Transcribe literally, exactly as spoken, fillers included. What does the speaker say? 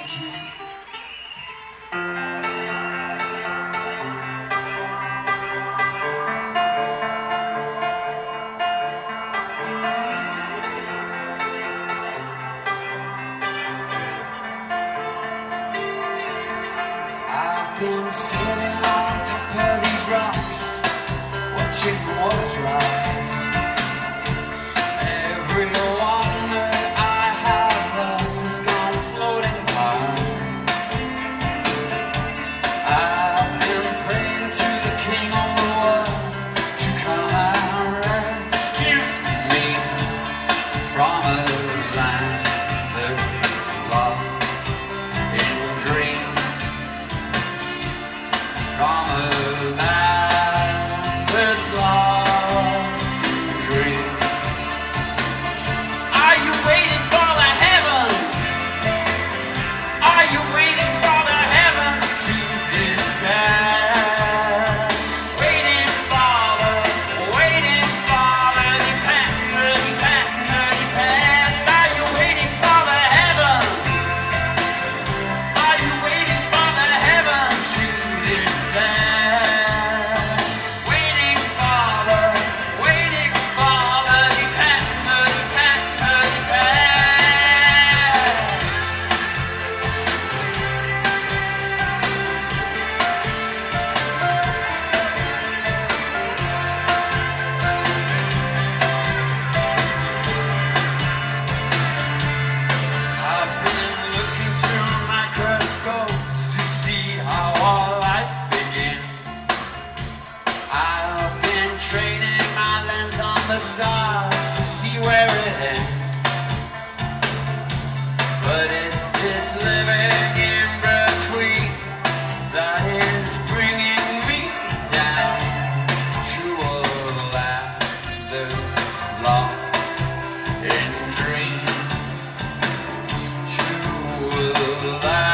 I've been sitting on top of these rocks, watching the waters rise. Every wonder I have left has gone floating by. I've been praying to the King of the world to come and rescue me from a land that's lost in dreams. From a land that's lost in dreams. Are you waiting for the heavens? Are you waiting for the heavens to descend? Waiting for the, waiting for the depend, the depend, the depend. Are you waiting for the heavens? Are you waiting for the heavens to descend? Waiting for the, waiting for the depend, the depend, the depend. I've been looking through microscopes to see how all life begins. I've been training my lens on the stars to see where it ends. But it's this living in between that is bringing me down to a land that's lost in dreams. To a land